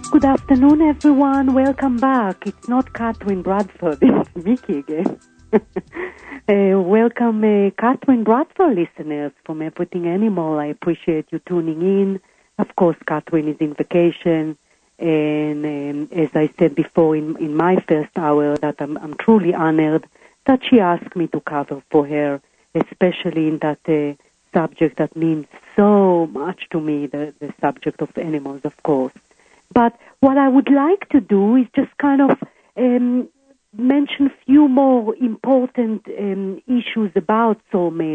Good afternoon, everyone. Welcome back. It's not Catherine Bradford, it's Mickey again. Welcome, Catherine Bradford listeners from Everything Animal. I appreciate you tuning in. Of course, Catherine is in vacation. And as I said before in my first hour, that I'm truly honored that she asked me to cover for her, especially in that subject that means so much to me, the subject of animals, of course. But what I would like to do is just kind of mention a few more important issues about soulmates.